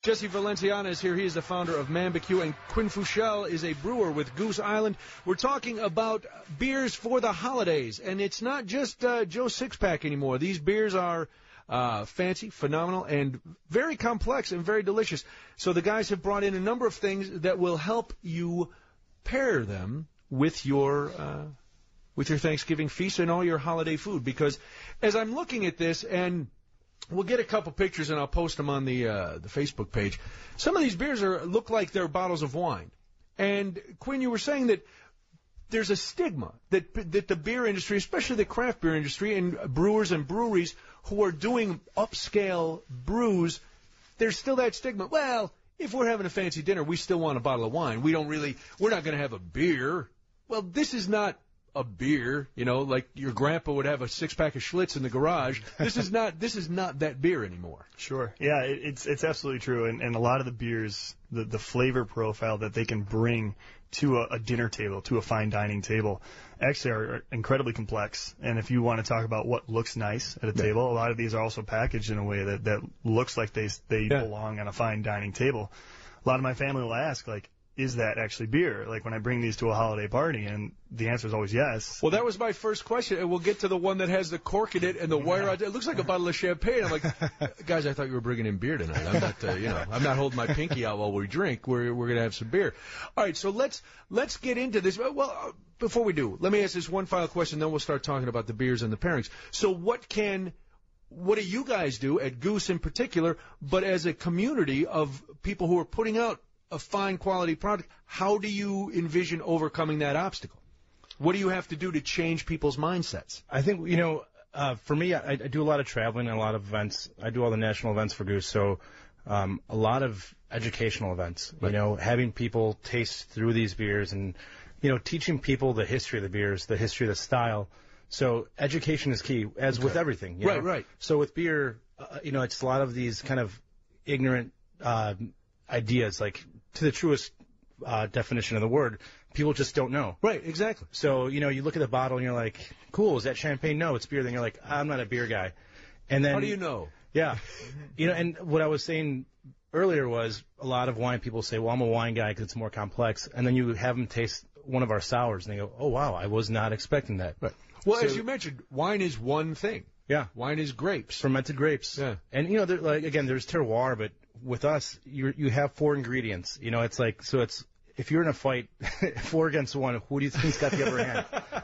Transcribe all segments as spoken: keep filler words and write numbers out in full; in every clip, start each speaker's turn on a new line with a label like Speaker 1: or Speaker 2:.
Speaker 1: Jesse Valenciana is here. He is the founder of Mambecue, and Quinn Fuchel is a brewer with Goose Island. We're talking about beers for the holidays, and it's not just uh, Joe Sixpack anymore. These beers are uh, fancy, phenomenal, and very complex and very delicious. So the guys have brought in a number of things that will help you pair them with your uh, with your Thanksgiving feast and all your holiday food. Because as I'm looking at this, and we'll get a couple pictures and I'll post them on the uh, the Facebook page. Some of these beers are look like they're bottles of wine. And Quinn, you were saying that there's a stigma that that the beer industry, especially the craft beer industry, and brewers and breweries who are doing upscale brews, there's still that stigma. Well, if we're having a fancy dinner, we still want a bottle of wine. We don't really, we're not going to have a beer. Well, this is not a beer, you know, like your grandpa would have a six-pack of Schlitz in the garage. This is not this is not that beer anymore.
Speaker 2: Sure. Yeah, it, it's it's absolutely true. And, and a lot of the beers, the, the flavor profile that they can bring to a, a dinner table, to a fine dining table, actually are, are incredibly complex. And if you want to talk about what looks nice at a
Speaker 1: yeah.
Speaker 2: table, a lot of these are also packaged in a way that, that looks like they, they
Speaker 1: yeah.
Speaker 2: belong on a fine dining table. A lot of my family will ask, like, is that actually beer? Like when I bring these to a holiday party, and the answer is always yes.
Speaker 1: Well, that was my first question, and we'll get to the one that has the cork in it and the wire. It looks like a bottle of champagne. I'm like, guys, I thought you were bringing in beer tonight. I'm not, uh, you know, I'm not holding my pinky out while we drink. We're we're gonna have some beer. All right, so let's let's get into this. Well, uh, before we do, let me ask this one final question, then we'll start talking about the beers and the pairings. So, what can What do you guys do at Goose in particular, but as a community of people who are putting out a fine quality product, how do you envision overcoming that obstacle? What do you have to do to change people's mindsets?
Speaker 3: I think, you know, uh, for me, I, I do a lot of traveling and a lot of events. I do all the national events for Goose, so um, a lot of educational events,
Speaker 1: right.
Speaker 3: you know, having people taste through these beers and, you know, teaching people the history of the beers, the history of the style. So education is key, as okay. with everything. You
Speaker 1: right,
Speaker 3: know?
Speaker 1: right.
Speaker 3: So with beer, uh, you know, it's a lot of these kind of ignorant uh, ideas, like to the truest uh, definition of the word, people just don't know.
Speaker 1: Right, exactly.
Speaker 3: So, you know, you look at the bottle and you're like, cool, is that champagne? No, it's beer. Then you're like, I'm not a beer guy. And then,
Speaker 1: how do you know?
Speaker 3: Yeah. You know, and what I was saying earlier was a lot of wine people say, well, I'm a wine guy because it's more complex. And then you have them taste one of our sours and they go, oh, wow, I was not expecting that.
Speaker 1: Right. Well,
Speaker 3: so,
Speaker 1: as you mentioned, wine is one thing.
Speaker 3: Yeah.
Speaker 1: Wine is grapes.
Speaker 3: Fermented grapes.
Speaker 1: Yeah.
Speaker 3: And, you know, like again, there's terroir, but with us, you you have four ingredients. You know, it's like, so it's, if you're in a fight, four against one, who do you think's got the upper hand?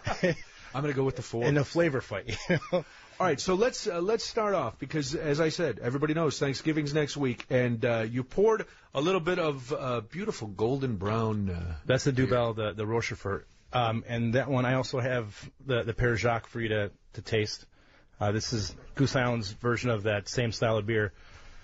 Speaker 1: I'm going to go with the four.
Speaker 3: In a flavor fight. You know?
Speaker 1: All right, so let's uh, let's start off because, as I said, everybody knows Thanksgiving's next week, and uh, you poured a little bit of uh, beautiful golden brown. Uh,
Speaker 3: That's the Duvel, the the Rochefort, um, and that one I also have the the Père Jacques for you to to taste. Uh, this is Goose Island's version of that same style of beer.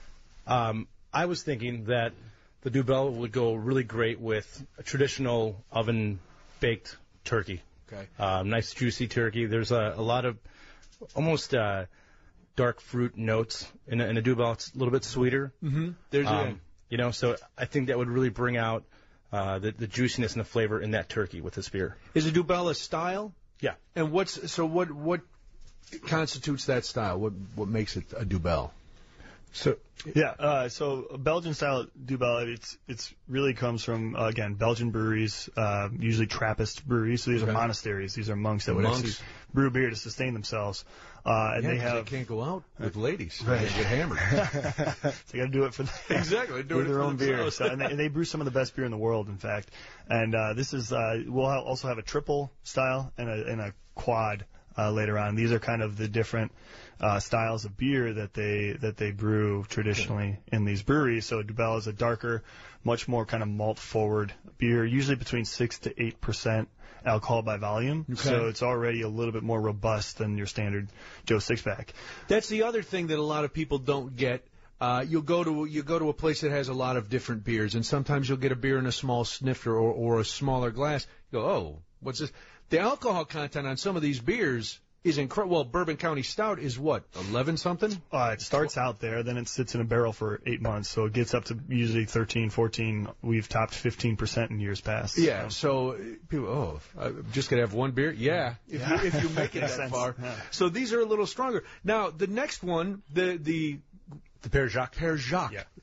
Speaker 3: Um, I was thinking that the Duvel would go really great with a traditional oven-baked turkey.
Speaker 1: Okay.
Speaker 3: Um, nice juicy turkey. There's a, a lot of almost uh, dark fruit notes in a, in a Duvel. It's a little bit sweeter.
Speaker 1: Mm-hmm. There's
Speaker 3: um,
Speaker 1: a,
Speaker 3: you know, so I think that would really bring out uh, the, the juiciness and the flavor in that turkey with this beer.
Speaker 1: Is a Duvel a style?
Speaker 3: Yeah.
Speaker 1: And what's so what what constitutes that style? What what makes it a Duvel?
Speaker 2: So yeah, uh, so Belgian style Duvel, it's it's really comes from uh, again Belgian breweries, uh, usually Trappist breweries. So these okay. are monasteries. These are monks that would
Speaker 1: monks.
Speaker 2: actually brew beer to sustain themselves. Uh, and
Speaker 1: yeah,
Speaker 2: they have
Speaker 1: they can't go out with ladies.
Speaker 2: Right.
Speaker 1: They get hammered.
Speaker 2: So they got to do it for the,
Speaker 1: exactly do it
Speaker 2: their
Speaker 1: for
Speaker 2: own beer.
Speaker 1: themselves.
Speaker 2: So, and, they, and they brew some of the best beer in the world, in fact. And uh, this is uh, we'll ha- also have a triple style and a and a quad uh, later on. These are kind of the different uh, styles of beer that they that they brew traditionally okay. in these breweries. So Duvel is a darker, much more kind of malt forward beer, usually between six to eight percent alcohol by volume. Okay. So it's already a little bit more robust than your standard Joe Sixpack.
Speaker 1: That's the other thing that a lot of people don't get. Uh, you'll go to you go to a place that has a lot of different beers, and sometimes you'll get a beer in a small snifter or, or a smaller glass. You go, oh, what's this? The alcohol content on some of these beers is incredible. Well, Bourbon County Stout is what, eleven something?
Speaker 2: Uh, it starts out there, then it sits in a barrel for eight months, so it gets up to usually thirteen, fourteen. We've topped fifteen percent in years past.
Speaker 1: Yeah, so, so people, oh, I'm just going to have one beer? Yeah, if, yeah. You, if you make it that
Speaker 2: sense.
Speaker 1: far.
Speaker 2: Yeah.
Speaker 1: So these are a little stronger. Now, the next one, the the
Speaker 3: The Père Jacques.
Speaker 1: Père Jacques.
Speaker 3: Yeah.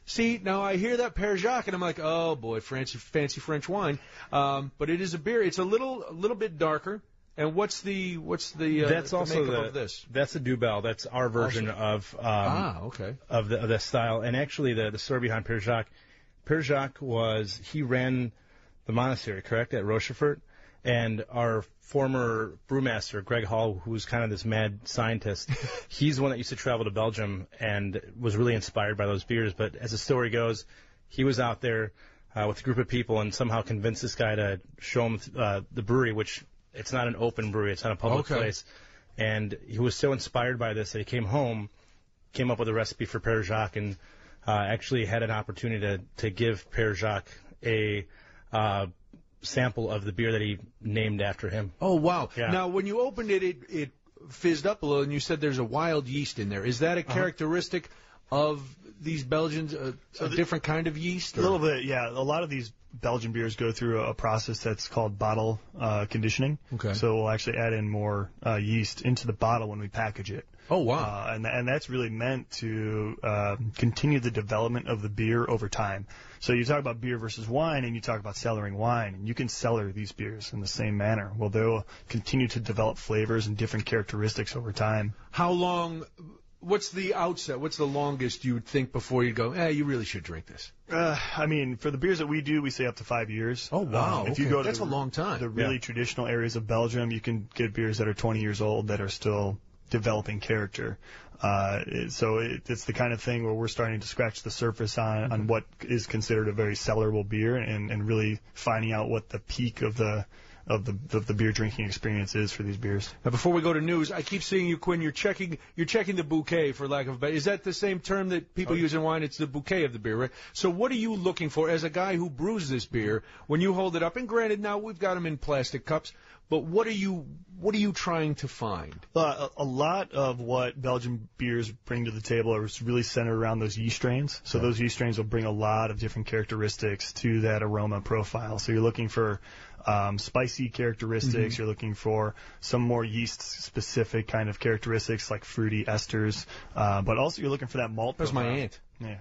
Speaker 1: See, now I hear that Père Jacques, and I'm like, oh boy, fancy, fancy French wine. Um, but it is a beer. It's a little, a little bit darker. And what's the, what's the, uh,
Speaker 3: that's
Speaker 1: the
Speaker 3: also
Speaker 1: makeup
Speaker 3: the,
Speaker 1: of this?
Speaker 3: That's the Duvel. That's our version
Speaker 1: Also.
Speaker 3: of um,
Speaker 1: ah, okay,
Speaker 3: of the of the style. And actually, the the story behind Père Jacques, Père Jacques was he ran the monastery, correct, at Rochefort, and our former brewmaster Greg Hall, who's kind of this mad scientist, he's the one that used to travel to Belgium and was really inspired by those beers. But as the story goes, he was out there uh, with a group of people and somehow convinced this guy to show him uh, the brewery, which it's not an open brewery, it's not a public
Speaker 1: okay.
Speaker 3: place. And he was so inspired by this that he came home, came up with a recipe for Père Jacques, and uh, actually had an opportunity to, to give Père Jacques a uh, sample of the beer that he named after him.
Speaker 1: Oh, wow.
Speaker 3: Yeah.
Speaker 1: Now, when you opened it, it, it fizzed up a little, and you said there's a wild yeast in there. Is that a
Speaker 3: Uh-huh.
Speaker 1: characteristic of these Belgians, a,
Speaker 2: So
Speaker 1: a
Speaker 2: the-
Speaker 1: different kind of yeast?
Speaker 2: A
Speaker 1: or-
Speaker 2: little bit, yeah. A lot of these Belgian beers go through a process that's called bottle uh, conditioning.
Speaker 1: Okay.
Speaker 2: So we'll actually add in more uh, yeast into the bottle when we package it.
Speaker 1: Oh, wow.
Speaker 2: Uh, and and that's really meant to uh, continue the development of the beer over time. So you talk about beer versus wine, and you talk about cellaring wine, and you can cellar these beers in the same manner. Well, they'll continue to develop flavors and different characteristics over time.
Speaker 1: How long, what's the outset, what's the longest you would think before you'd go, eh, you really should drink this?
Speaker 2: Uh, I mean, for the beers that we do, we say up to five years.
Speaker 1: Oh, wow.
Speaker 2: Um, if you
Speaker 1: Okay.
Speaker 2: go to
Speaker 1: That's
Speaker 2: the,
Speaker 1: a long time.
Speaker 2: the really
Speaker 3: Yeah.
Speaker 2: traditional areas of Belgium, you can get beers that are twenty years old that are still developing character. Uh, it- so it, it's the kind of thing where we're starting to scratch the surface on,
Speaker 1: Mm-hmm.
Speaker 2: on what is considered a very cellarable beer and, and really finding out what the peak of the of the of the beer drinking experience is for these beers.
Speaker 1: Now, before we go to news, I keep seeing you, Quinn. You're checking, you're checking the bouquet, for lack of a better. Is that the same term that people use in wine? It's the bouquet of the beer, right? So, what are you looking for as a guy who brews this beer when you hold it up? And granted, now we've got them in plastic cups, but what are you, what are you trying to find?
Speaker 2: Uh, a, a lot of what Belgian beers bring to the table is really centered around those yeast strains. So those yeast strains will bring a lot of different characteristics to that aroma profile. So you're looking for um, spicy characteristics.
Speaker 1: Mm-hmm.
Speaker 2: You're looking for some more yeast-specific kind of characteristics like fruity esters. Uh, but also you're looking for that malt
Speaker 1: That's
Speaker 2: profile.
Speaker 1: my aunt.
Speaker 2: Yeah,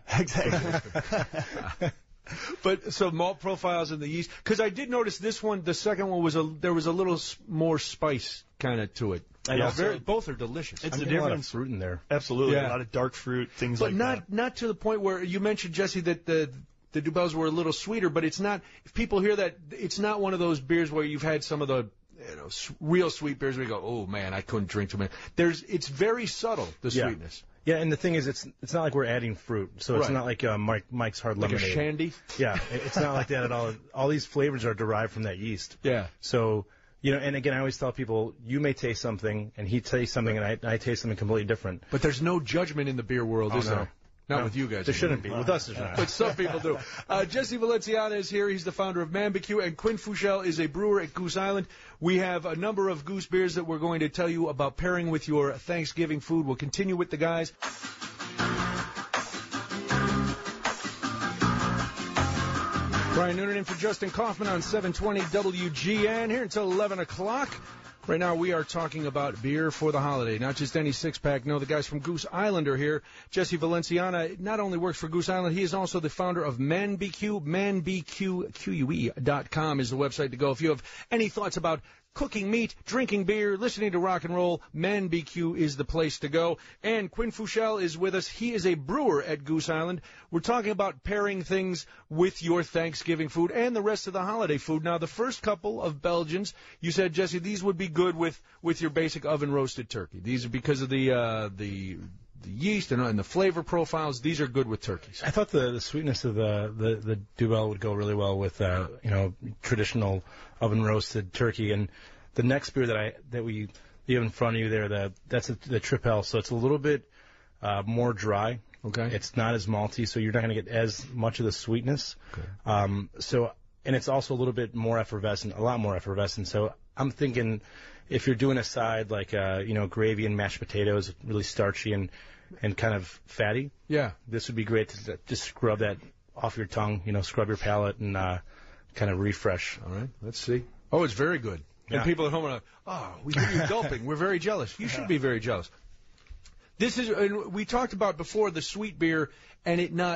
Speaker 2: exactly.
Speaker 1: But so malt profiles in the yeast, because I did notice this one, the second one was a there was a little s- more spice kind of to it.
Speaker 2: And
Speaker 1: Yeah,
Speaker 2: also-
Speaker 1: very, both are delicious.
Speaker 2: It's
Speaker 3: I'm
Speaker 2: the
Speaker 3: getting a lot of
Speaker 2: difference.
Speaker 3: fruit in there.
Speaker 2: Absolutely.
Speaker 1: Yeah.
Speaker 2: A lot of dark fruit, things
Speaker 1: but
Speaker 2: like
Speaker 1: not
Speaker 2: that.
Speaker 1: not to the point where you mentioned, Jesse, that the the Dubels were a little sweeter. But it's not. If people hear that, it's not one of those beers where you've had some of the you know s- real sweet beers where you go, oh man, I couldn't drink too many. There's it's very subtle, the
Speaker 3: Yeah.
Speaker 1: sweetness,
Speaker 3: Yeah, and the thing is, it's it's not like we're adding fruit, so it's
Speaker 1: Right.
Speaker 3: not like uh, Mike, Mike's Hard
Speaker 1: like a
Speaker 3: Lemonade.
Speaker 1: shandy.
Speaker 3: Yeah, it- it's not like that at all. All these flavors are derived from that yeast.
Speaker 1: Yeah.
Speaker 3: So, you know, and again, I always tell people, you may taste something, and he tastes something, and I, and I taste something completely different.
Speaker 1: But there's no judgment in the beer world,
Speaker 3: Oh,
Speaker 1: is
Speaker 3: no.
Speaker 1: there? Not
Speaker 3: No,
Speaker 1: with you guys.
Speaker 3: There shouldn't be. With us, there's not.
Speaker 1: But some people do. Uh, Jesse Valenciana is here. He's the founder of Mambecue, and Quinn Fouchel is a brewer at Goose Island. We have a number of Goose beers that we're going to tell you about pairing with your Thanksgiving food. We'll continue with the guys. Brian Noonan in for Justin Kaufman on seven twenty W G N, here until eleven o'clock. Right now we are talking about beer for the holiday, not just any six-pack. No, the guys from Goose Island are here. Jesse Valenciana not only works for Goose Island, he is also the founder of Manbecue. Manbecue dot com is the website to go. If you have any thoughts about cooking meat, drinking beer, listening to rock and roll, Manbecue is the place to go. And Quinn Fouchel is with us. He is a brewer at Goose Island. We're talking about pairing things with your Thanksgiving food and the rest of the holiday food. Now, the first couple of Belgians, you said, Jesse, these would be good with, with your basic oven-roasted turkey. These are because of the uh, the the yeast and, and the flavor profiles. These are good with turkeys.
Speaker 3: I thought the, the sweetness of the, the, the Duvel would go really well with, uh, you know, traditional oven roasted turkey. And the next beer that I, that we, you have in front of you there, the, that's a, the Tripel. So it's a little bit, uh, more dry.
Speaker 1: Okay.
Speaker 3: It's not as malty, so you're not going to get as much of the sweetness.
Speaker 1: Okay.
Speaker 3: Um, so, and it's also a little bit more effervescent, a lot more effervescent. So I'm thinking if you're doing a side like, uh, you know, gravy and mashed potatoes, really starchy and, and kind of fatty,
Speaker 1: Yeah.
Speaker 3: this would be great to just scrub that off your tongue, you know, scrub your palate and uh, kind of refresh.
Speaker 1: All right. Let's see. Oh, it's very good.
Speaker 3: Yeah.
Speaker 1: And people at home are like, oh, we hear you gulping. We're very jealous. You should be very jealous. This is, and we talked about before the sweet beer and it not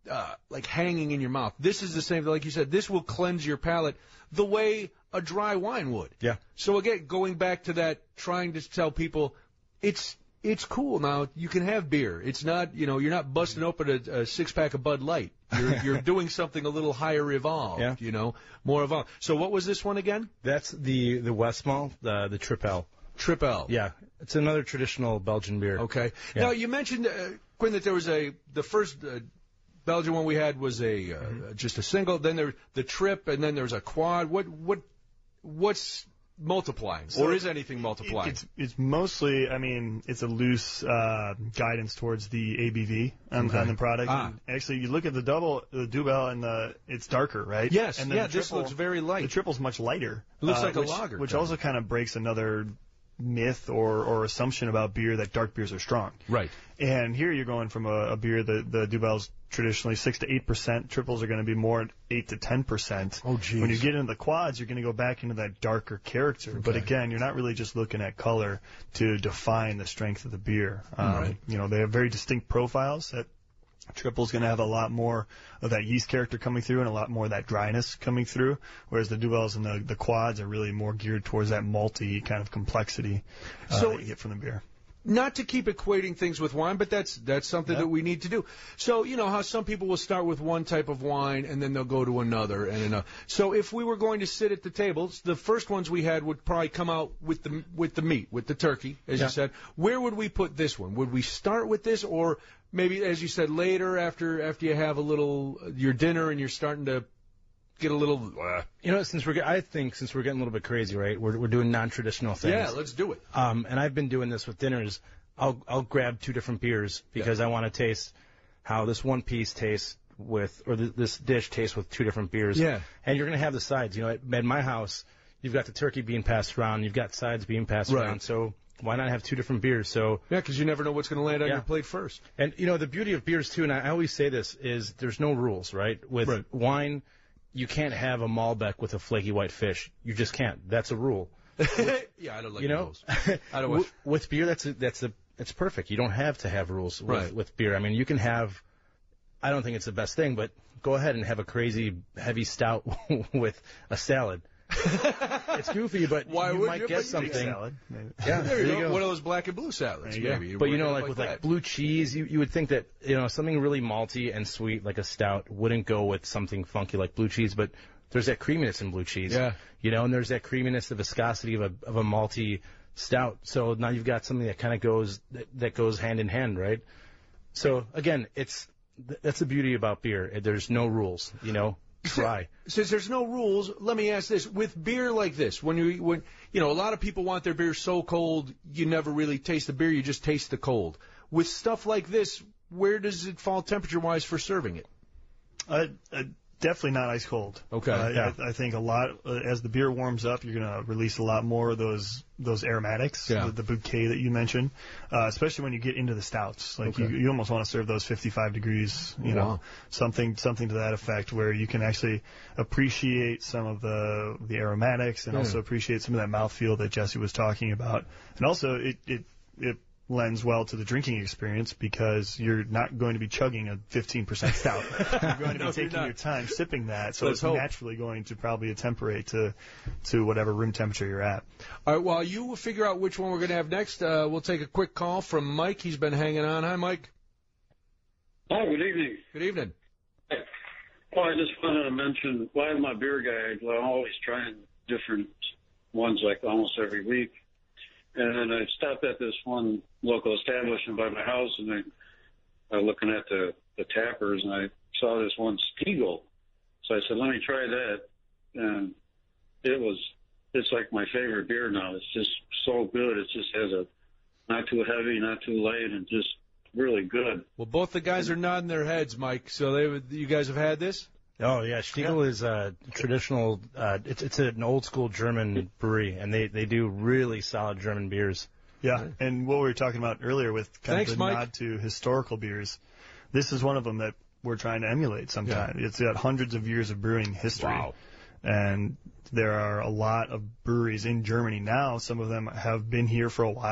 Speaker 1: uh, like hanging in your mouth. This is the same, like you said, this will cleanse your palate the way a dry wine would.
Speaker 3: Yeah.
Speaker 1: So again, going back to that, trying to tell people, it's it's cool now. You can have beer. It's not, you know, you're not busting open a, a six pack of Bud Light. You're you're doing something a little higher evolved.
Speaker 3: Yeah.
Speaker 1: You know, more evolved. So what was this one again?
Speaker 3: That's the the Westmalle, the the Tripel.
Speaker 1: Tripel.
Speaker 3: Yeah, it's another traditional Belgian beer.
Speaker 1: Okay.
Speaker 3: Yeah.
Speaker 1: Now you mentioned, uh, Quinn, that there was a the first uh, Belgian one we had was a uh,
Speaker 2: Mm-hmm.
Speaker 1: just a single. Then there the trip, and then there's a quad. What what what's multiplying,
Speaker 2: So
Speaker 1: or is anything multiplying?
Speaker 2: It's it's mostly, I mean, it's a loose uh, guidance towards the A B V on,
Speaker 1: Okay.
Speaker 2: on the product.
Speaker 1: Ah.
Speaker 2: And actually, you look at the double, the Duvel, and the it's darker, right?
Speaker 1: Yes.
Speaker 2: And then
Speaker 1: Yeah.
Speaker 2: the
Speaker 1: This
Speaker 2: triple,
Speaker 1: looks very light.
Speaker 2: The triple's much lighter.
Speaker 1: It looks
Speaker 2: uh,
Speaker 1: like a
Speaker 2: which,
Speaker 1: lager
Speaker 2: which
Speaker 1: kind
Speaker 2: also kind of breaks another myth or, or assumption about beer that dark beers are strong.
Speaker 1: Right.
Speaker 2: And here you're going from a, a beer that the Duvel's traditionally six to eight percent. Triples are going to be more eight to ten percent.
Speaker 1: Oh, geez.
Speaker 2: When you get into the quads, you're going to go back into that darker character. But
Speaker 1: Okay.
Speaker 2: again, you're not really just looking at color to define the strength of the beer. Um,
Speaker 1: Right.
Speaker 2: You know, they have very distinct profiles. That Triple's going to have a lot more of that yeast character coming through and a lot more of that dryness coming through, whereas the Duvels and the, the quads are really more geared towards that malty kind of complexity uh,
Speaker 1: So-
Speaker 2: that you get from the beer.
Speaker 1: Not to keep equating things with wine, but that's that's something
Speaker 2: Yeah.
Speaker 1: that we need to do. So, you know how some people will start with one type of wine and then they'll go to another and another. So if we were going to sit at the tables, the first ones we had would probably come out with the with the meat, with the turkey, as
Speaker 3: Yeah.
Speaker 1: you said. Where would we put this one? Would we start with this, or maybe, as you said, later after after you have a little your dinner and you're starting to get a little uh,
Speaker 3: You know, since we're get- I think since we're getting a little bit crazy, right? We're we're doing non-traditional things.
Speaker 1: yeah, let's do it.
Speaker 3: Um, and I've been doing this with dinners. I'll I'll grab two different beers because I want to taste how this one piece tastes with, or th- this dish tastes with two different beers.
Speaker 1: Yeah.
Speaker 3: And you're gonna have the sides. You know, at, at my house, you've got the turkey being passed around, you've got sides being passed
Speaker 1: Right.
Speaker 3: around. So why not have two different beers? So,
Speaker 1: Yeah, because you never know what's going to land on
Speaker 3: Yeah.
Speaker 1: your plate first.
Speaker 3: and you know, the beauty of beers too, and I always say this, is there's no rules, right? With
Speaker 1: Right.
Speaker 3: wine, you can't have a Malbec with a flaky white fish. You just can't. That's a rule.
Speaker 1: yeah, I don't like
Speaker 3: You know,
Speaker 1: those. I don't want.
Speaker 3: with, with beer, that's a, that's a it's perfect. You don't have to have rules with,
Speaker 1: Right.
Speaker 3: with beer. I mean, you can have. I don't think it's the best thing, but go ahead and have a crazy heavy stout with a salad. It's goofy, but
Speaker 1: Why
Speaker 3: you
Speaker 1: would
Speaker 3: might
Speaker 1: you?
Speaker 3: get
Speaker 1: But
Speaker 3: something.
Speaker 2: Salad. maybe.
Speaker 3: Yeah,
Speaker 1: There you go. One of those black and blue salads,
Speaker 2: There you go.
Speaker 1: maybe.
Speaker 3: But you know,
Speaker 1: Work
Speaker 3: like with
Speaker 1: that.
Speaker 3: like blue cheese, you you would think that you know something really malty and sweet like a stout wouldn't go with something funky like blue cheese, but there's that creaminess in blue cheese.
Speaker 1: Yeah.
Speaker 3: You know, and there's that creaminess, the viscosity of a of a malty stout. So now you've got something that kind of goes that, that goes hand in hand, right? So again, it's th- that's the beauty about beer. There's no rules. You know, try.
Speaker 1: Since there's no rules, let me ask this: with beer like this, when you when you know a lot of people want their beer so cold, you never really taste the beer; you just taste the cold. With stuff like this, where does it fall temperature-wise for serving it?
Speaker 2: Uh, uh, definitely not ice cold.
Speaker 1: Okay,
Speaker 2: Uh,
Speaker 3: yeah.
Speaker 2: I, I think a lot uh, as the beer warms up, you're going to release a lot more of those those aromatics,
Speaker 1: Yeah.
Speaker 2: the, the bouquet that you mentioned, uh, especially when you get into the stouts. Like
Speaker 1: Okay.
Speaker 2: you, you almost want to serve those fifty-five degrees, you
Speaker 1: Wow.
Speaker 2: know, something something to that effect, where you can actually appreciate some of the the aromatics and
Speaker 1: Yeah.
Speaker 2: also appreciate some of that mouthfeel that Jesse was talking about, and also it it it lends well to the drinking experience because you're not going to be chugging a fifteen percent stout. You're going to
Speaker 1: No,
Speaker 2: be
Speaker 1: you're
Speaker 2: taking
Speaker 1: not.
Speaker 2: your time sipping that, so
Speaker 1: Let's
Speaker 2: it's
Speaker 1: hope.
Speaker 2: naturally going to probably temperate to to whatever room temperature you're at.
Speaker 1: All right, while you figure out which one we're going to have next, uh, we'll take a quick call from Mike. He's been hanging on. Hi, Mike.
Speaker 4: Hi, good evening.
Speaker 1: Good evening.
Speaker 4: Well, I just wanted to mention, well, I'm my beer guy. Well, I'm always trying different ones, like almost every week. And then I stopped at this one local establishment by my house, and I, I was looking at the, the tappers, and I saw this one Stiegel. So I said, let me try that. And it was, it's like my favorite beer now. It's just so good. It just has a, not too heavy, not too light, and just really good.
Speaker 1: Well, both the guys are nodding their heads, Mike. So they, would- you guys have had this?
Speaker 3: Oh yeah, Stiegel is a traditional. Uh, it's it's an old school German brewery, and they they do really solid German beers.
Speaker 2: Yeah, and what we were talking about earlier with kind
Speaker 1: Thanks,
Speaker 2: of the
Speaker 1: Mike.
Speaker 2: nod to historical beers, this is one of them that we're trying to emulate sometime. It's got hundreds of years of brewing history.
Speaker 1: Wow.
Speaker 2: And there are a lot of breweries in Germany now. Some of them have been here for a while,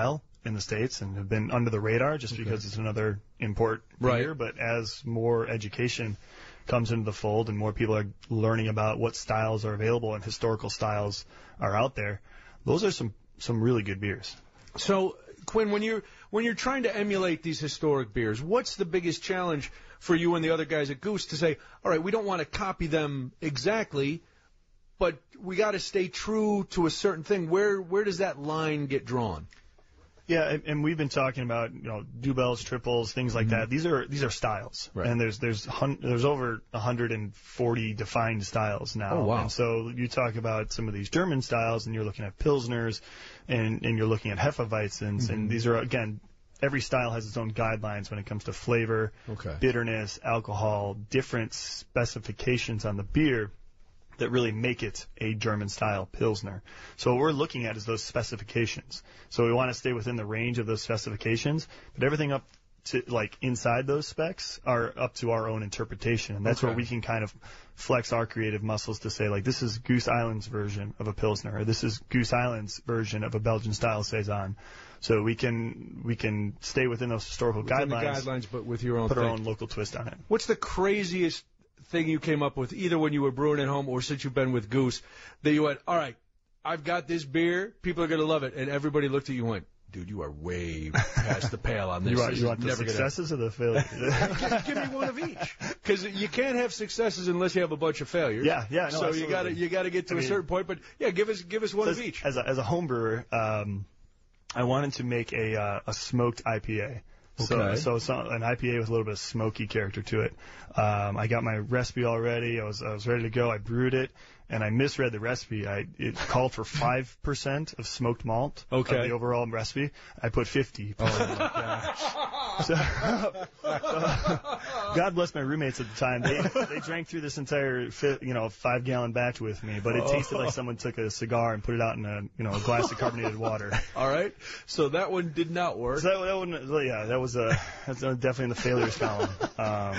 Speaker 2: in the States and have been under the radar just okay. because it's another import
Speaker 1: right.
Speaker 2: beer. But as more education comes into the fold and more people are learning about what styles are available and historical styles are out there, those are some, some really good beers.
Speaker 1: So, Quinn, when you're when you're trying to emulate these historic beers, what's the biggest challenge for you and the other guys at Goose to say, all right, we don't want to copy them exactly, but we got to stay true to a certain thing? Where where does that line get drawn?
Speaker 2: Yeah, and, and we've been talking about, you know, doubles, triples, things like mm-hmm. that. These are these are styles,
Speaker 1: right.
Speaker 2: and there's there's hun- there's over one hundred forty defined styles now.
Speaker 1: Oh, wow.
Speaker 2: And so you talk about some of these German styles, and you're looking at Pilsners, and and you're looking at Hefeweizens, mm-hmm. and these are, again, every style has its own guidelines when it comes to flavor,
Speaker 1: okay.
Speaker 2: bitterness, alcohol, different specifications on the beer that really make it a German-style Pilsner. So what we're looking at is those specifications. So we want to stay within the range of those specifications, but everything up to, like, inside those specs are up to our own interpretation. And that's
Speaker 1: okay.
Speaker 2: where we can kind of flex our creative muscles to say, like, this is Goose Island's version of a Pilsner, or this is Goose Island's version of a Belgian-style Saison. So we can we can stay within those historical
Speaker 1: within
Speaker 2: guidelines,
Speaker 1: the guidelines, but with your own
Speaker 2: put
Speaker 1: thing.
Speaker 2: our own local twist on it.
Speaker 1: What's the craziest thing you came up with, either when you were brewing at home or since you've been with Goose, that you went, all right, I've got this beer, people are going to love it, and everybody looked at you and went, dude, you are way past the pale on this.
Speaker 2: You want,
Speaker 1: this
Speaker 2: you want the
Speaker 1: never
Speaker 2: successes
Speaker 1: gonna...
Speaker 2: or the failures?
Speaker 1: give, give me one of each, because you can't have successes unless you have a bunch of failures.
Speaker 2: Yeah, yeah. No,
Speaker 1: so
Speaker 2: absolutely.
Speaker 1: you got to you got to get to
Speaker 2: I
Speaker 1: a
Speaker 2: mean,
Speaker 1: certain point, but yeah, give us give us one
Speaker 2: as,
Speaker 1: of each.
Speaker 2: As a, as a home brewer, um, I wanted to make a uh, a smoked I P A. So,
Speaker 1: okay.
Speaker 2: so, so an I P A with a little bit of smoky character to it. Um, I got my recipe already. I was I was ready to go. I brewed it, and I misread the recipe. I it called for five percent of smoked malt.
Speaker 1: Okay.
Speaker 2: Of the overall recipe. I put fifty. Oh my gosh. So, so, God bless my roommates at the time. They they drank through this entire fi- you know five gallon batch with me, but it tasted like someone took a cigar and put it out in a you know a glass of carbonated water.
Speaker 1: All right. So that one did not work.
Speaker 2: So that, that one, yeah, that was a that's definitely in the failures column. Um,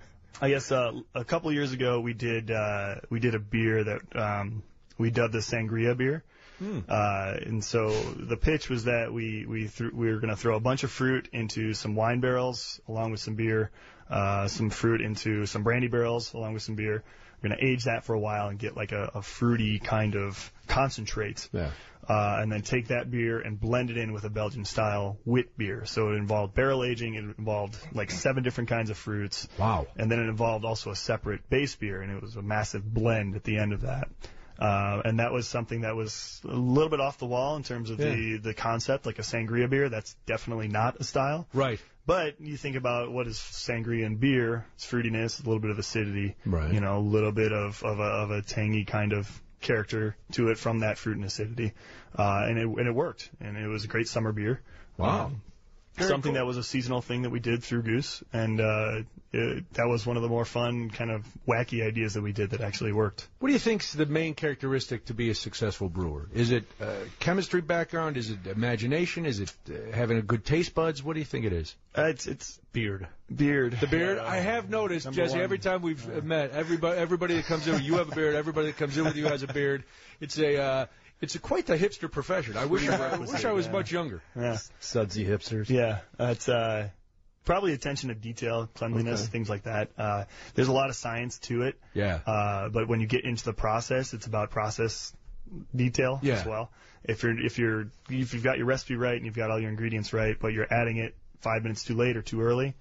Speaker 2: I guess uh, a couple years ago we did uh, we did a beer that um, we dubbed the Sangria beer. Hmm. Uh, and so the pitch was that we we threw, we were going to throw a bunch of fruit into some wine barrels along with some beer, uh, some fruit into some brandy barrels along with some beer. We're going to age that for a while and get like a, a fruity kind of concentrate.
Speaker 1: Yeah.
Speaker 2: Uh, and then take that beer and blend it in with a Belgian-style wit beer. So it involved barrel aging. It involved like seven different kinds of fruits.
Speaker 1: Wow.
Speaker 2: And then it involved also a separate base beer, and it was a massive blend at the end of that. Uh, and that was something that was a little bit off the wall in terms of
Speaker 1: yeah.
Speaker 2: the, the concept, like a sangria beer. That's definitely not a style.
Speaker 1: Right.
Speaker 2: But you think about what is sangria and beer. It's fruitiness, a little bit of acidity.
Speaker 1: Right.
Speaker 2: You know, a little bit of, of, a, of a tangy kind of character to it from that fruit and acidity. Uh, and it and it worked. And it was a great summer beer.
Speaker 1: Wow.
Speaker 2: Um,
Speaker 1: Very
Speaker 2: something
Speaker 1: cool.
Speaker 2: that was a seasonal thing that we did through Goose, and uh, it, that was one of the more fun, kind of wacky ideas that we did that actually worked.
Speaker 1: What do you think's the main characteristic to be a successful brewer? Is it uh, chemistry background? Is it imagination? Is it uh, having a good taste buds? What do you think it is?
Speaker 2: Uh, it's it's
Speaker 3: Beard.
Speaker 2: beard.
Speaker 1: The beard.
Speaker 2: Uh,
Speaker 1: I have noticed,
Speaker 2: number
Speaker 1: Jesse.
Speaker 2: one.
Speaker 1: Every time we've uh, met, everybody, everybody that comes in, you have a beard. Everybody that comes in with you has a beard. It's a, uh, it's a quite the hipster profession. I wish, I, I wish I was
Speaker 2: yeah.
Speaker 1: much younger.
Speaker 2: Yeah,
Speaker 3: Sudsy hipsters.
Speaker 2: yeah. That's uh, probably attention to detail, cleanliness,
Speaker 1: Okay.
Speaker 2: things like that. Uh, there's a lot of science to it.
Speaker 1: Yeah.
Speaker 2: Uh, but when you get into the process, it's about process detail
Speaker 1: Yeah.
Speaker 2: as well. If you're if you're if you've got your recipe right and you've got all your ingredients right, but you're adding it five minutes too late or too early,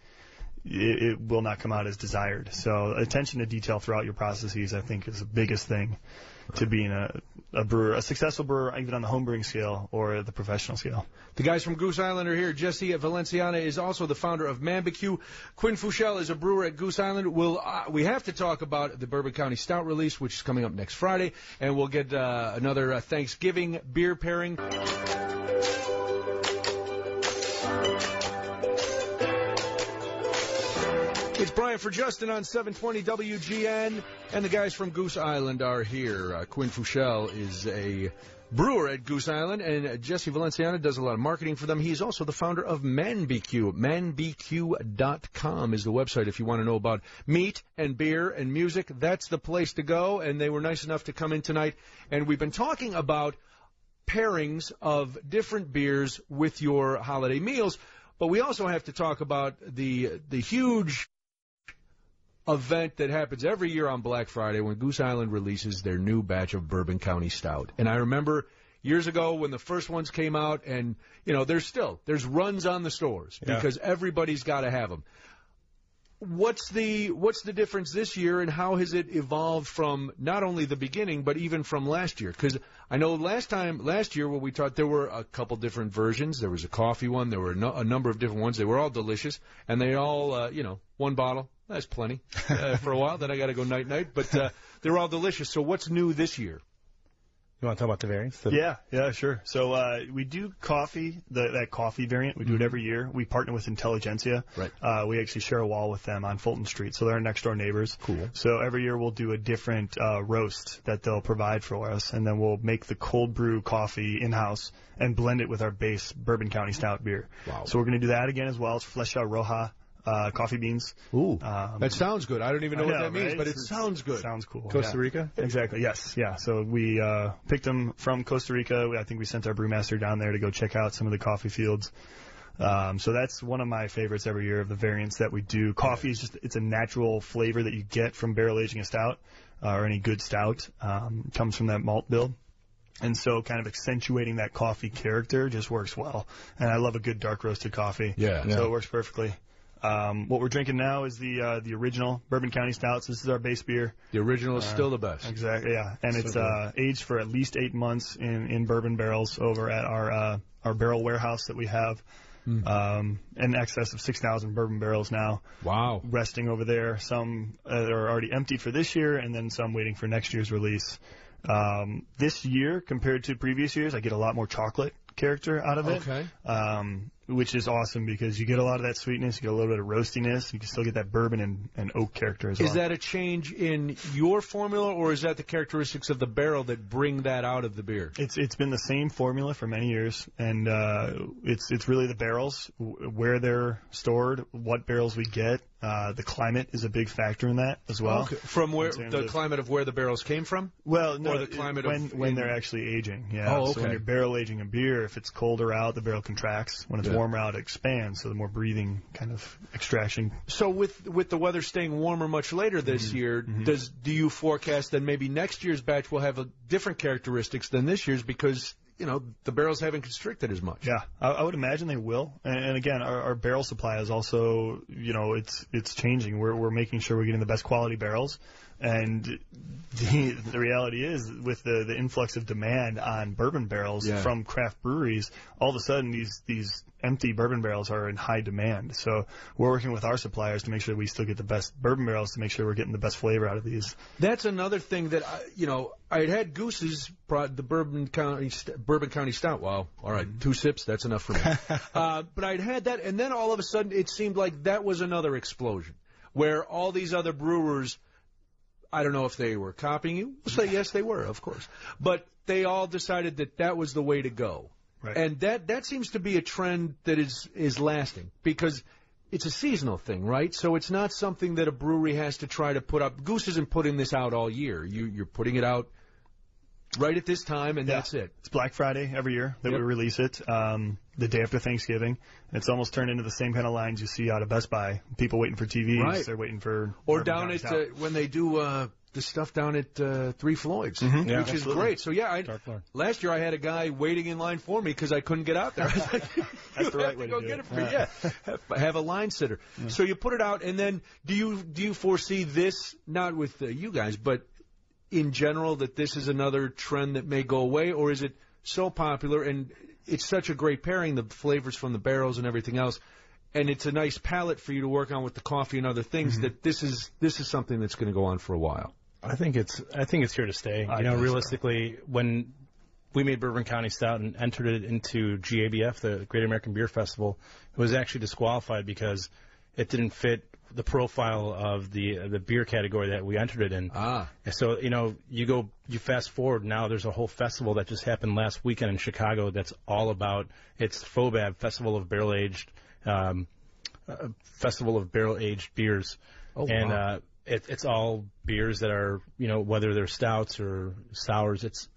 Speaker 2: it, it will not come out as desired. So attention to detail throughout your processes, I think, is the biggest thing to being a, a brewer, a successful brewer, even on the home brewing scale or the professional scale.
Speaker 1: The guys from Goose Island are here. Jesse Valenciana is also the founder of Mambecue. Quinn Fuchel is a brewer at Goose Island. We'll, uh, we have to talk about the Bourbon County Stout release, which is coming up next Friday, and we'll get uh, another uh, Thanksgiving beer pairing. It's Brian for Justin on seven twenty W G N, and the guys from Goose Island are here. Uh, Quinn Fuchel is a brewer at Goose Island, and uh, Jesse Valenciana does a lot of marketing for them. He's also the founder of Manbecue. Manbecue dot com is the website if you want to know about meat and beer and music. That's the place to go, and they were nice enough to come in tonight, and we've been talking about pairings of different beers with your holiday meals. But we also have to talk about the the huge event that happens every year on Black Friday when Goose Island releases their new batch of Bourbon County Stout. And I remember years ago when the first ones came out, and, you know, there's still, there's runs on the stores because yeah. everybody's got to have them. What's the what's the difference this year, and how has it evolved from not only the beginning but even from last year? Because I know last time last year when we talked, there were a couple different versions. There was a coffee one. There were no, a number of different ones. They were all delicious, and they all uh, you know one bottle. That's plenty uh, for a while. Then I got to go night night. But uh, they're all delicious. So what's new this year?
Speaker 3: You want to talk about the variants? The...
Speaker 2: Yeah, yeah, sure. So uh, we do coffee, the, that coffee variant. We do
Speaker 1: mm-hmm.
Speaker 2: it every year. We partner with Intelligentsia.
Speaker 1: Right.
Speaker 2: Uh, we actually share a wall with them on Fulton Street, so they're our next door neighbors.
Speaker 1: Cool.
Speaker 2: So every year we'll do a different uh, roast that they'll provide for us, and then we'll make the cold brew coffee in-house and blend it with our base Bourbon County Stout beer.
Speaker 1: Wow.
Speaker 2: So we're going to do that again as well. It's Flecha Roja. Uh, coffee beans.
Speaker 1: Ooh,
Speaker 2: um,
Speaker 1: that sounds good. I don't even know, know what that means,
Speaker 2: right?
Speaker 1: but it
Speaker 2: it's,
Speaker 1: sounds good.
Speaker 2: Sounds cool.
Speaker 3: Costa
Speaker 2: yeah.
Speaker 3: Rica?
Speaker 2: Exactly, yes, yeah. So we uh, picked them from Costa Rica. I think we sent our brewmaster down there to go check out some of the coffee fields. Um, so that's one of my favorites every year of the variants that we do. Coffee is just, it's a natural flavor that you get from barrel aging a stout, uh, or any good stout. Um, comes from that malt bill. And so kind of accentuating that coffee character just works well. And I love a good dark roasted coffee.
Speaker 1: Yeah.
Speaker 2: So
Speaker 1: yeah.
Speaker 2: it works perfectly. Um, what we're drinking now is the uh, the original Bourbon County Stouts. This is our base beer.
Speaker 1: The original is
Speaker 2: uh,
Speaker 1: still the best.
Speaker 2: Exactly, yeah. And
Speaker 1: so
Speaker 2: it's uh, aged for at least eight months in, in bourbon barrels over at our uh, our barrel warehouse that we have. Mm. Um, in excess of six thousand bourbon barrels now.
Speaker 1: Wow.
Speaker 2: Resting over there. Some uh, are already emptied for this year, and then some waiting for next year's release. Um, this year, compared to previous years, I get a lot more chocolate character out of it.
Speaker 1: Okay.
Speaker 2: Um, which is awesome because you get a lot of that sweetness, you get a little bit of roastiness, you can still get that bourbon and, and oak character as well.
Speaker 1: Is that a change in your formula, or is that the characteristics of the barrel that bring that out of the beer?
Speaker 2: It's it's been the same formula for many years, and uh, it's it's really the barrels, where they're stored, what barrels we get. Uh, the climate is a big factor in that as well.
Speaker 1: Okay. From where the
Speaker 2: of,
Speaker 1: climate of where the barrels came from?
Speaker 2: Well, no,
Speaker 1: or the climate
Speaker 2: when
Speaker 1: of
Speaker 2: when
Speaker 1: in,
Speaker 2: they're actually aging. Yeah.
Speaker 1: Oh, okay.
Speaker 2: So when you're barrel aging a beer, if it's colder out, the barrel contracts. When it's
Speaker 1: yeah.
Speaker 2: warmer out, it expands. So the more breathing kind of extraction.
Speaker 1: So with with the weather staying warmer much later this mm-hmm. year, mm-hmm. does do you forecast that maybe next year's batch will have a different characteristics than this year's because, you know, the barrels haven't constricted as much?
Speaker 2: Yeah, I, I would imagine they will. And, and again, our, our barrel supply is also, you know, it's it's changing. We're we're making sure we're getting the best quality barrels. And the, the reality is, with the, the influx of demand on bourbon barrels
Speaker 1: yeah.
Speaker 2: from craft breweries, all of a sudden these these empty bourbon barrels are in high demand. So we're working with our suppliers to make sure we still get the best bourbon barrels to make sure we're getting the best flavor out of these.
Speaker 1: That's another thing that, I, you know, I had had Goose's, the Bourbon County Bourbon County Stout. Wow, all right, two sips, that's enough for me. uh, but I'd had that, and then all of a sudden it seemed like that was another explosion, where all these other brewers, I don't know if they were copying you. We'll say yes, they were, of course. But they all decided that that was the way to go.
Speaker 2: Right.
Speaker 1: And that, that seems to be a trend that is, is lasting because it's a seasonal thing, right? So it's not something that a brewery has to try to put up. Goose isn't putting this out all year. You, you're putting it out right at this time, and
Speaker 2: yeah.
Speaker 1: that's it.
Speaker 2: It's Black Friday every year that
Speaker 1: yep.
Speaker 2: we release it, um, the day after Thanksgiving. It's almost turned into the same kind of lines you see out of Best Buy. People waiting for T Vs.
Speaker 1: Right.
Speaker 2: They're waiting for...
Speaker 1: Or down at, uh, when they do... Uh, the stuff down at uh, Three Floyds,
Speaker 2: mm-hmm. yeah,
Speaker 1: which
Speaker 2: absolutely.
Speaker 1: is great. So, yeah, I, last year I had a guy waiting in line for me because I couldn't get out there. I was like,
Speaker 2: That's the right way to,
Speaker 1: go
Speaker 2: do
Speaker 1: get
Speaker 2: it.
Speaker 1: it for yeah. yeah. Have, have a line sitter. Yeah. So you put it out, and then do you do you foresee this, not with uh, you guys, but in general, that this is another trend that may go away, or is it so popular and it's such a great pairing, the flavors from the barrels and everything else, and it's a nice palette for you to work on with the coffee and other things, mm-hmm. that this is this is something that's going to go on for a while?
Speaker 3: I think it's I think it's here to stay.
Speaker 2: I
Speaker 3: you know, realistically,
Speaker 2: so.
Speaker 3: when we made Bourbon County Stout and entered it into G A B F, the Great American Beer Festival, it was actually disqualified because it didn't fit the profile of the uh, the beer category that we entered it in.
Speaker 1: Ah.
Speaker 3: So, you know, you go you fast forward now, there's a whole festival that just happened last weekend in Chicago that's all about, it's FOBAB, Festival of Barrel Aged um, uh, Festival of Barrel Aged Beers.
Speaker 1: Oh,
Speaker 3: and
Speaker 1: wow.
Speaker 3: uh It, it's all beers that are, you know, whether they're stouts or sours, it's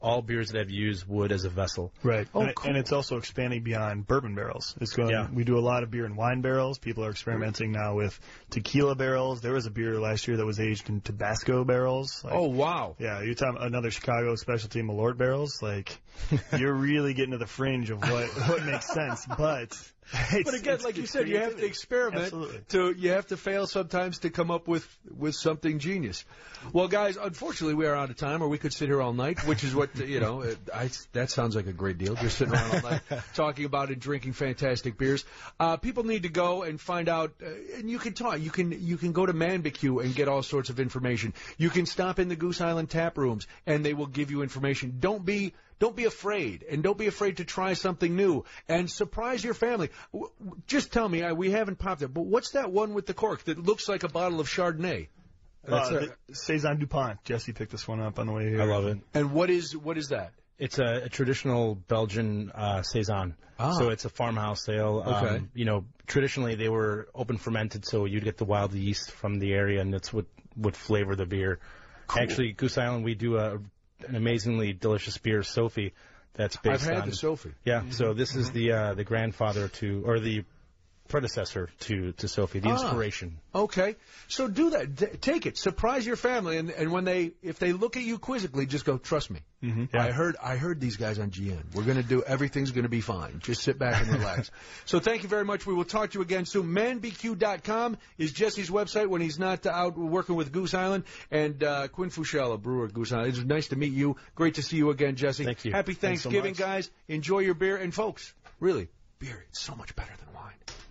Speaker 3: all beers that have used wood as a vessel.
Speaker 2: Right.
Speaker 1: Oh,
Speaker 2: and, it-
Speaker 1: cool.
Speaker 2: and it's also expanding beyond bourbon barrels. It's going.
Speaker 3: Yeah.
Speaker 2: We do a lot of beer and wine barrels. People are experimenting now with tequila barrels. There was a beer last year that was aged in Tabasco barrels. Like,
Speaker 1: Oh, wow.
Speaker 2: yeah, you're talking another Chicago specialty, Malort barrels. Like, you're really getting to the fringe of what what makes sense. But it's,
Speaker 1: But again,
Speaker 2: it's-
Speaker 1: like you
Speaker 2: it's
Speaker 1: said, you have to
Speaker 2: creativity.
Speaker 1: experiment.
Speaker 2: Absolutely.
Speaker 1: To you have to fail sometimes to come up with with something genius. Well, guys, unfortunately, we are out of time, or we could sit here all night, which is what you know. it- I, that sounds like a great deal. Just sitting around all night talking about it, drinking fantastic beers. Uh, people need to go and find out, uh, and you can talk. You can you can go to Manbecue and get all sorts of information. You can stop in the Goose Island tap rooms, and they will give you information. Don't be. Don't be afraid, and don't be afraid to try something new, and surprise your family. W- w- Just tell me, I, we haven't popped it, but what's that one with the cork that looks like a bottle of Chardonnay?
Speaker 2: Uh,
Speaker 3: That's
Speaker 2: the Saison DuPont. Jesse picked this one up on the way here.
Speaker 3: I love it.
Speaker 1: And what is what is that?
Speaker 3: It's a, a traditional Belgian uh, saison.
Speaker 1: Ah.
Speaker 3: So it's a farmhouse ale.
Speaker 1: Okay.
Speaker 3: Um, you know, traditionally they were open fermented, so you'd get the wild yeast from the area, and that's what would flavor the beer.
Speaker 1: Cool.
Speaker 3: Actually, Goose Island, we do a, an amazingly delicious beer, Sophie, that's based
Speaker 1: I've had
Speaker 3: on...
Speaker 1: the Sophie.
Speaker 3: Yeah, so this is the uh, the grandfather to, or the predecessor to, to Sophie, the
Speaker 1: Ah.
Speaker 3: inspiration.
Speaker 1: Okay, so do that. D- take it. Surprise your family, and, and when they if they look at you quizzically, just go, trust me.
Speaker 2: Mm-hmm.
Speaker 1: I heard I heard these guys on G N. We're going to do everything's going to be fine. Just sit back and relax. So thank you very much. We will talk to you again soon. man b q dot com is Jesse's website when he's not out working with Goose Island. And uh, Quinn Fuchel, a brewer at Goose Island. It's nice to meet you. Great to see you again, Jesse.
Speaker 3: Thank you.
Speaker 1: Happy
Speaker 2: Thanks so
Speaker 1: Thanksgiving,
Speaker 2: much.
Speaker 1: guys. Enjoy your beer. And folks, really, beer, it's so much better than wine.